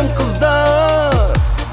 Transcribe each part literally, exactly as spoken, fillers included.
сәлем қыздар.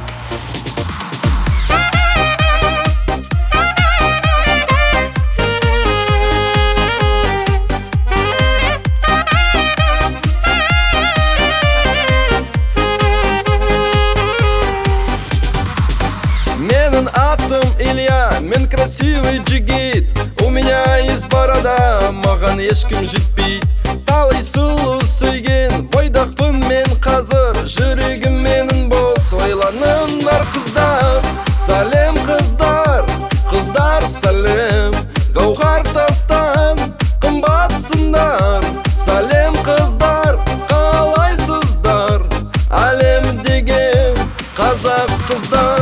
Менің атым Илья, мен красивый джигит. У меня есть борода, маған ешкім жетпейді. Талай сұлу сүйген бойдақпын мен қазір. Жүрегім менің бос, ойланыңдар қыздар. Сәлем қыздар, қыздар сәлем. Гауһар тастан қымбатсыңдар. Сәлем қыздар, қалайсыздар? Әлемдегі қазақ қыздар.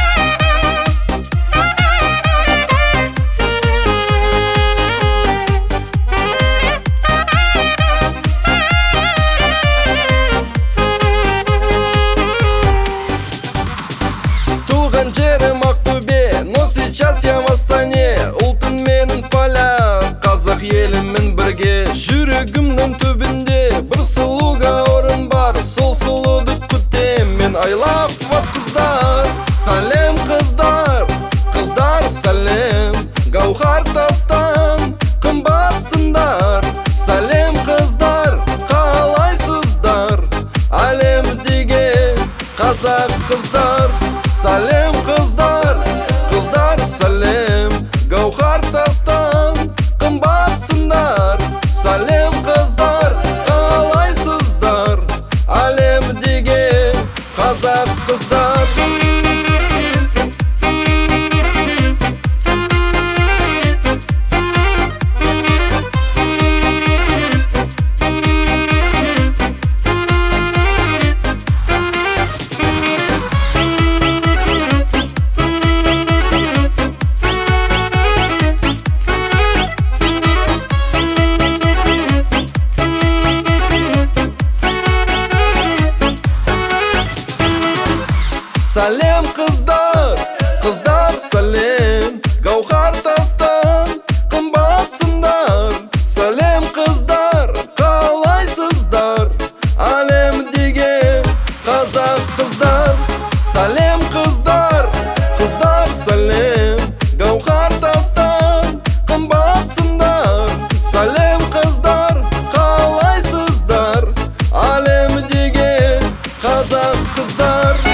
Жерім Ақтөбе, но сейчас я в Астане. Ұлтын менің поля, қазақ еліммен бірге. Жүрегімнің түбінде бір сұлуға орын бар. Сол сұлуды күтем, мен I love вас қыздар. Сәлем қыздар, қыздар сәлем. Гауһар тастан қымбатсыңдар. Сәлем қыздар, қалайсыздар? Әлемдегі қазақ қыздар. Сәлем қыздар, қыздар сәлем. Гауһар тастан қымбатсыңдар. Сәлем қыздар, қалайсыздар? Әлемдегі қазақ қыздар. Сәлем қыздар, қыздар сәлем. Гауһар тастан қымбатсыңдар. Сәлем қыздар, қалайсыздар? Әлемдегі қазақ қыздар. Сәлем қыздар, қыздар сәлем. Гауһар тастан қымбатсыңдар. Сәлем қыздар, қалайсыздар? Әлемдегі қазақ қыздар.